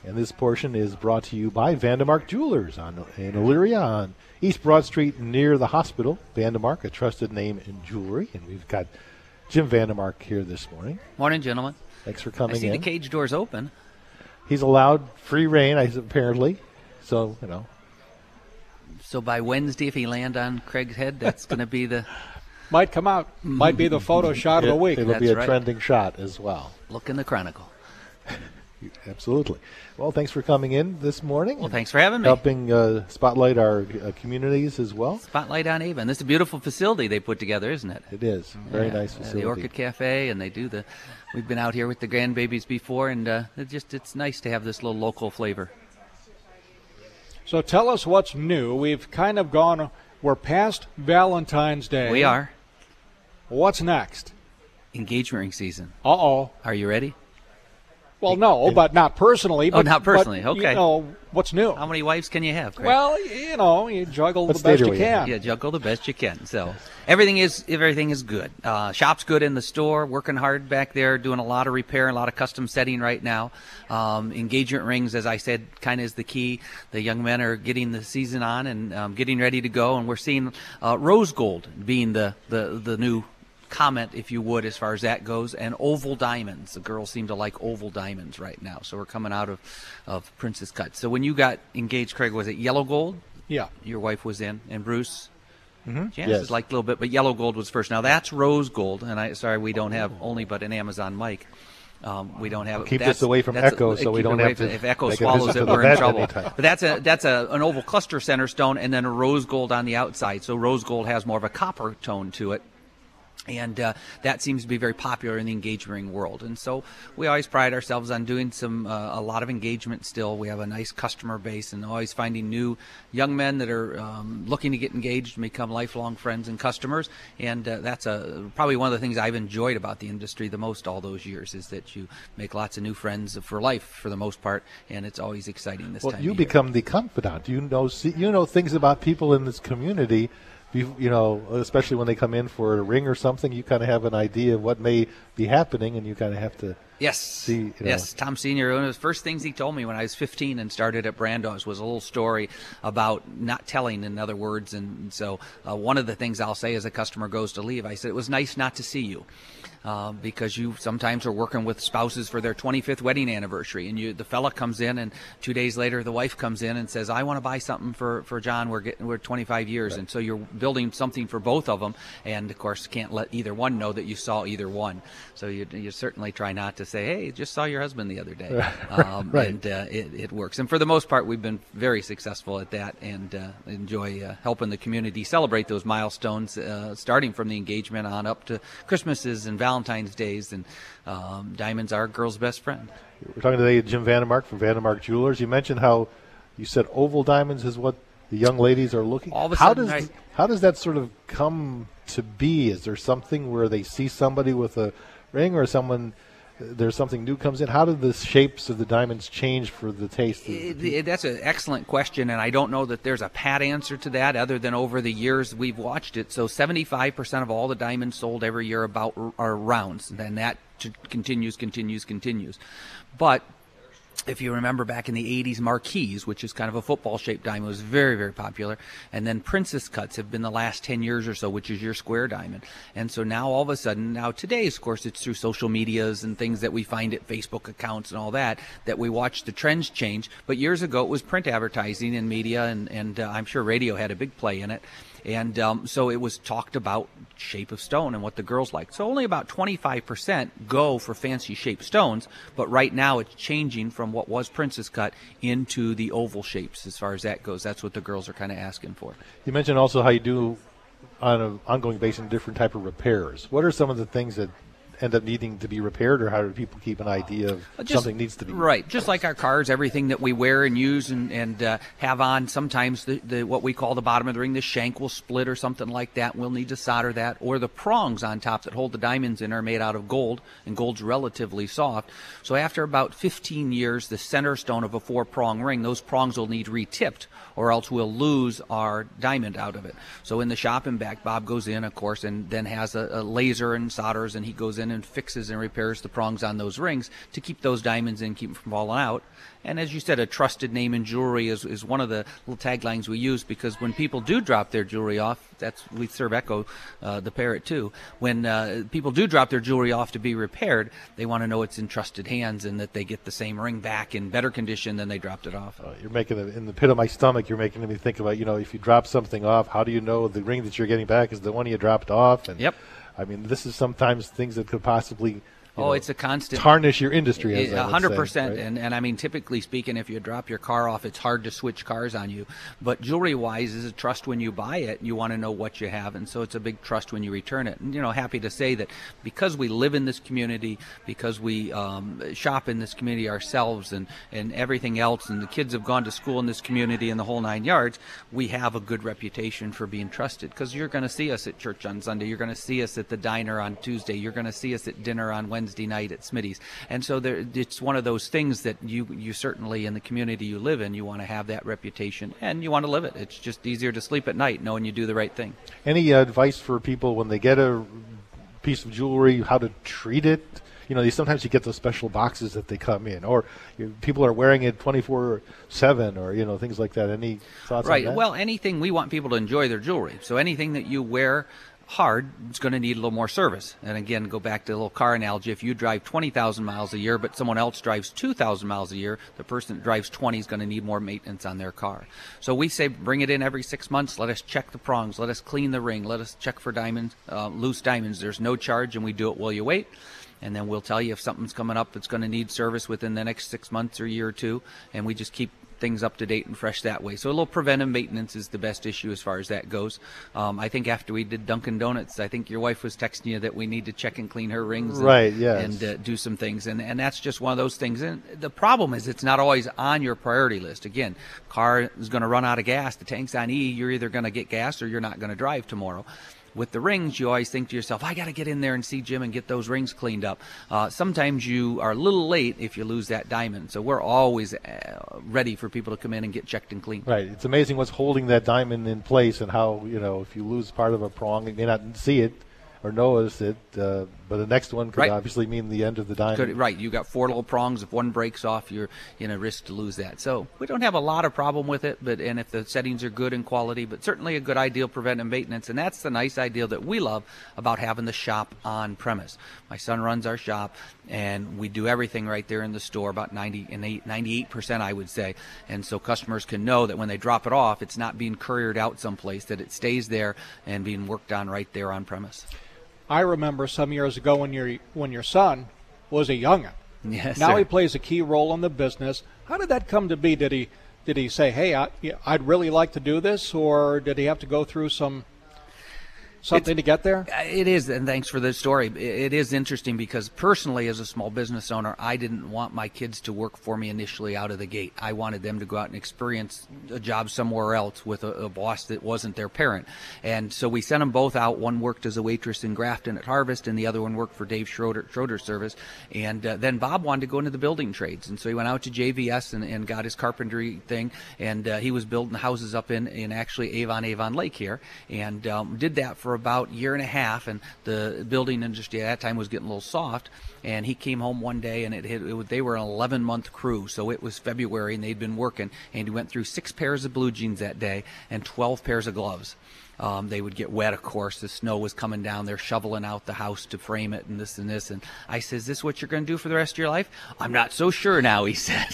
And this portion is brought to you by Vandemark Jewelers in Elyria on East Broad Street near the hospital. Vandemark, a trusted name in jewelry. And we've got Jim Vandemark here this morning. Morning, gentlemen. Thanks for coming in. I see the cage doors open. He's allowed free reign, apparently. So, So by Wednesday, if he land on Craig's head, that's going to be the... Might come out. Might be the photo shot of the week. It'll be a trending shot as well. Look in the Chronicle. Absolutely. Well, thanks for coming in this morning. Well, thanks for having me. Helping spotlight our communities as well. Spotlight on Avon. This is a beautiful facility they put together, isn't it? It is. Very nice facility. The Orchid Cafe, and they do we've been out here with the grandbabies before, and it's nice to have this little local flavor. So tell us what's new. We've kind of we're past Valentine's Day. We are. What's next? Engagement ring season. Uh-oh. Are you ready? Well, no, but not personally. Oh, not personally. But, okay. What's new? How many wives can you have, Craig? Well, you juggle the best you can. Yeah, juggle the best you can. So everything is good. Shop's good in the store. Working hard back there, doing a lot of repair, a lot of custom setting right now. Engagement rings, as I said, kind of is the key. The young men are getting the season on and getting ready to go, and we're seeing rose gold being the new comment, if you would, as far as that goes, and oval diamonds. The girls seem to like oval diamonds right now, so we're coming out of Princess Cut. So when you got engaged, Craig, was it yellow gold? Yeah. Your wife was in, and Bruce? Mm-hmm. Janice liked a little bit, but yellow gold was first. Now that's rose gold, and we don't have only but an Amazon mic. We don't have. Keep this away from Echo, so we don't have to. If Echo swallows it, we're in trouble. But that's an oval cluster center stone, and then a rose gold on the outside. So rose gold has more of a copper tone to it. And that seems to be very popular in the engagement ring world. And so we always pride ourselves on doing a lot of engagement still. We have a nice customer base and always finding new young men that are looking to get engaged and become lifelong friends and customers. And that's probably one of the things I've enjoyed about the industry the most all those years, is that you make lots of new friends for life for the most part. And it's always exciting this time of year. Well, you become the confidant. You know things about people in this community. Especially when they come in for a ring or something, you kind of have an idea of what may be happening, and you kind of have to see. Yes, Tom Sr., one of the first things he told me when I was 15 and started at Brando's was a little story about not telling, in other words. And so one of the things I'll say as a customer goes to leave, I said, it was nice not to see you. Because you sometimes are working with spouses for their 25th wedding anniversary, and the fella comes in, and 2 days later the wife comes in and says, I want to buy something for John. We're 25 years, right. And so you're building something for both of them, and of course can't let either one know that you saw either one. So you certainly try not to say, hey, just saw your husband the other day. Right. And it works. And for the most part, we've been very successful at that, and enjoy helping the community celebrate those milestones, starting from the engagement on up to Christmases and Valentine's Days, and diamonds are a girl's best friend. We're talking today to Jim Vandemark from Vandemark Jewelers. You mentioned how you said oval diamonds is what the young ladies are looking. All of a sudden, how does that sort of come to be? Is there something where they see somebody with a ring, or there's something new comes in? How do the shapes of the diamonds change for the taste? That's an excellent question, and I don't know that there's a pat answer to that, other than over the years we've watched it. So 75% of all the diamonds sold every year are rounds, and that continues. But if you remember back in the 80s, Marquise, which is kind of a football-shaped diamond, was very, very popular. And then Princess Cuts have been the last 10 years or so, which is your square diamond. And so now all of a sudden, today, of course, it's through social medias and things that we find at Facebook accounts and all that we watch the trends change. But years ago, it was print advertising and media, and I'm sure radio had a big play in it. And so it was talked about shape of stone and what the girls like. So only about 25% go for fancy shaped stones, but right now it's changing from what was Princess Cut into the oval shapes as far as that goes. That's what the girls are kind of asking for. You mentioned also how you do on an ongoing basis different type of repairs. What are some of the things that end up needing to be repaired, or how do people keep an idea of something needs to be right? Just like our cars, everything that we wear and use and have on, sometimes the what we call the bottom of the ring, the shank will split or something like that. We'll need to solder that, or the prongs on top that hold the diamonds in are made out of gold, and gold's relatively soft. So after about 15 years, the center stone of a 4-prong ring, those prongs will need retipped, or else we'll lose our diamond out of it. So in the shop and back, Bob goes in, of course, and then has a laser and solders, and he goes in and fixes and repairs the prongs on those rings to keep those diamonds in, keep them from falling out. And as you said, a trusted name in jewelry is one of the little taglines we use, because when people do drop their jewelry off, we serve Echo, the parrot too. When people do drop their jewelry off to be repaired, they want to know it's in trusted hands and that they get the same ring back in better condition than they dropped it off. You're making in the pit of my stomach. You're making me think about, if you drop something off, how do you know the ring that you're getting back is the one you dropped off? And yep. I mean, this is sometimes things that could possibly it's a constant tarnish your industry. 100%. Right? And I mean, typically speaking, if you drop your car off, it's hard to switch cars on you. But jewelry-wise, is a trust when you buy it. You want to know what you have, and so it's a big trust when you return it. And happy to say that because we live in this community, because we shop in this community ourselves, and everything else, and the kids have gone to school in this community and the whole 9 yards, we have a good reputation for being trusted. Because you're going to see us at church on Sunday, you're going to see us at the diner on Tuesday, you're going to see us at dinner on Wednesday night at Smitty's. And so it's one of those things that you certainly, in the community you live in, you want to have that reputation and you want to live it. It's just easier to sleep at night knowing you do the right thing. Any advice for people when they get a piece of jewelry, how to treat it? Sometimes you get those special boxes that they come in, or people are wearing it 24/7, or things like that. Any thoughts on that? Right. Well, anything, we want people to enjoy their jewelry. So anything that you wear hard, it's going to need a little more service. And again, go back to the little car analogy. If you drive 20,000 miles a year, but someone else drives 2,000 miles a year, the person that drives 20 is going to need more maintenance on their car. So we say bring it in every 6 months. Let us check the prongs. Let us clean the ring. Let us check for diamonds, loose diamonds. There's no charge, and we do it while you wait. And then we'll tell you if something's coming up that's going to need service within the next 6 months or year or two, and we just keep things up to date and fresh that way. So a little preventive maintenance is the best issue as far as that goes. I think after we did Dunkin' Donuts, I think your wife was texting you that we need to check and clean her rings, right? Yes. And do some things, and that's just one of those things. And the problem is it's not always on your priority list. Again, car is going to run out of gas, the tank's on E, you're either going to get gas or you're not going to drive tomorrow. With the rings, you always think to yourself, I got to get in there and see Jim and get those rings cleaned up. Sometimes you are a little late if you lose that diamond. So we're always ready for people to come in and get checked and cleaned. Right. It's amazing what's holding that diamond in place, and how, if you lose part of a prong, you may not see it or notice it, but the next one could obviously mean the end of the diamond. Right. You got 4 little prongs. If one breaks off, you're in a risk to lose that. So we don't have a lot of problem with it, and if the settings are good in quality, but certainly a good ideal preventive maintenance. And that's the nice ideal that we love about having the shop on premise. My son runs our shop, and we do everything right there in the store, about 98%, I would say. And so customers can know that when they drop it off, it's not being couriered out someplace, that it stays there and being worked on right there on premise. I remember some years ago when your son was a young'un. Yes, now sir. He plays a key role in the business. How did that come to be? Did he say, "Hey, I'd really like to do this," or did he have to go through something to get there? It is, and thanks for the story. It is interesting because personally, as a small business owner, I didn't want my kids to work for me initially out of the gate. I wanted them to go out and experience a job somewhere else with a boss that wasn't their parent. And so we sent them both out. One worked as a waitress in Grafton at Harvest, and the other one worked for Dave Schroeder's service. And then Bob wanted to go into the building trades, and so he went out to JVS and got his carpentry thing, and he was building houses up in actually Avon Lake here, and did that for about a year and a half, and the building industry at that time was getting a little soft, and he came home one day, and they were an 11-month crew, so it was February, and they'd been working, and he went through 6 pairs of blue jeans that day and 12 pairs of gloves. They would get wet, of course. The snow was coming down. They're shoveling out the house to frame it and this and this. And I said, is this what you're going to do for the rest of your life? I'm not so sure now, he said.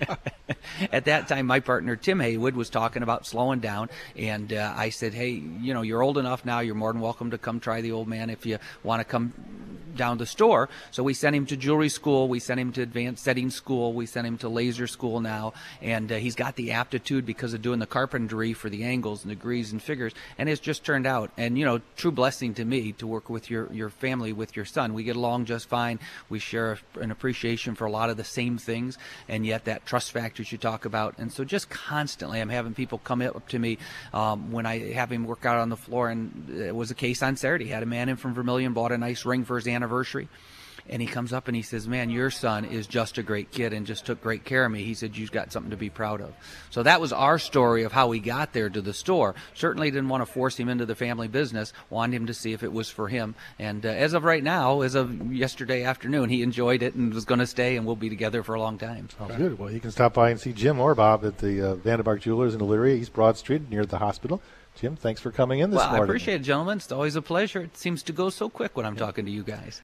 At that time, my partner, Tim Haywood, was talking about slowing down. And I said, hey, you're old enough now. You're more than welcome to come try the old man if you want to come down to the store. So we sent him to jewelry school. We sent him to advanced setting school. We sent him to laser school now. And he's got the aptitude because of doing the carpentry for the angles and degrees and figures. And it's just turned out. And, true blessing to me to work with your family, with your son. We get along just fine. We share an appreciation for a lot of the same things. And yet that trust factor you talk about. And so just constantly I'm having people come up to me when I have him work out on the floor. And it was a case on Saturday. Had a man in from Vermilion, bought a nice ring for his anniversary. And he comes up and he says, man, your son is just a great kid and just took great care of me. He said, you've got something to be proud of. So that was our story of how we got there to the store. Certainly didn't want to force him into the family business, wanted him to see if it was for him. And as of right now, as of yesterday afternoon, he enjoyed it and was going to stay, and we'll be together for a long time. Sounds good. Well, you can stop by and see Jim or Bob at the Vandenberg Jewelers in Elyria, East Broad Street, near the hospital. Jim, thanks for coming in this morning. Well, I appreciate it, gentlemen. It's always a pleasure. It seems to go so quick when I'm talking to you guys.